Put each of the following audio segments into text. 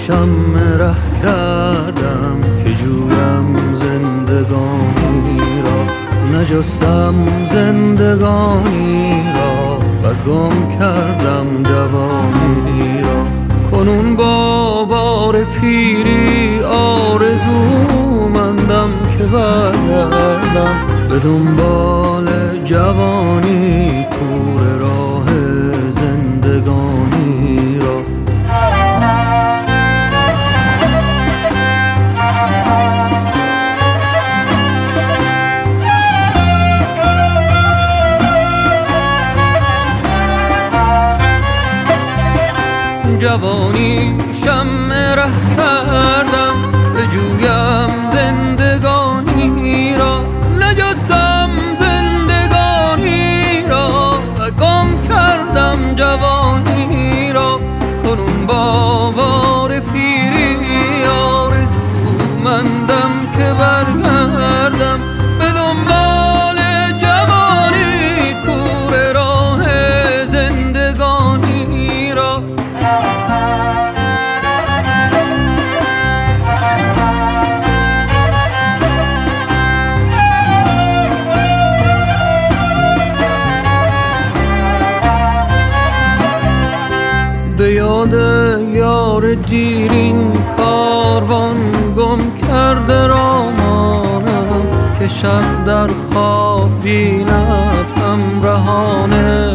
شم ره کردم که جویم زندگانی را، نجستم زندگانی را و گم کردم جوانی را. کنون با بار پیری آرزومندم که برگردم به دنبال جوانی، کوره راه زندگانی را. جوانی شم ره کردم به جویم زندگانی را، نجستم زندگانی را و گم کردم جوانی را. کنون با بار پیری آرزومندم که برگردم به دنبال جوانی، کوره راه زندگانی را. به یاد یار دیرین کاروان گم کرده را مانم، که شب در خواب بیند همراهان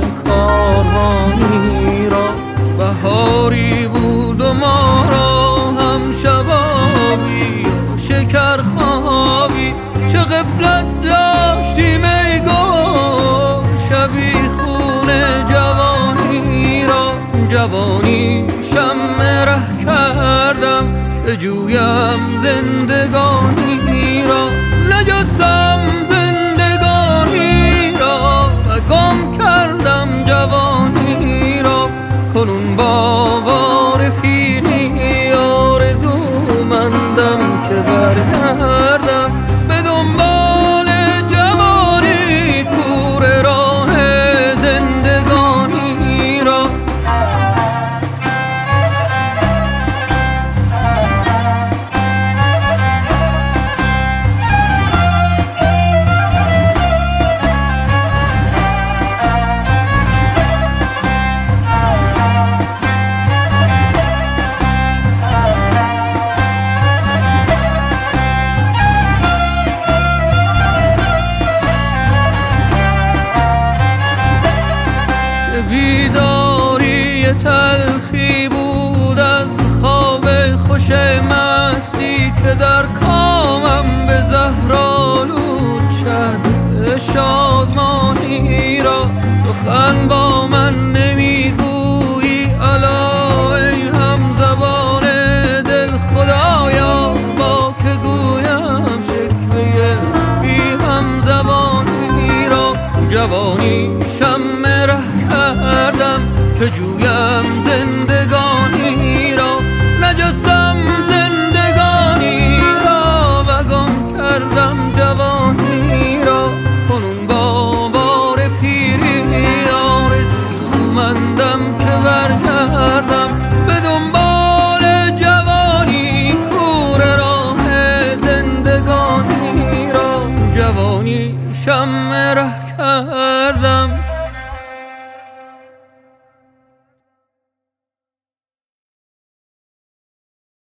کاروانی را. بهاری بود و ما را هم شبابی شکر خوابی، چه غفلت داشتیم ای گل شبی خون جوانی را. جوانی شم ره کردم که جویم زندگانی را، نجستم زندگانی را و گم کردم جوانی را. کنون با بار پیری آرزومندم که برگردم به دنبال جوانی، کوره راه زندگانی را. بیداری تلخی بود از خواب خوش مستی که در کامم به زهرآلود شد شادمانی را. سخن با من نمیگویی الا ای هم زبان دل خدایا، با که گویم شکوه بی هم زبانی را. جوانی شم ره کردم که جویم زندگانی را، نجستم زندگانی را و گم کردم جوانی را. کنون با بار پیری آرزومندم که برگردم به دنبال جوانی، کوره راه زندگانی را. جوانی شم ره کردم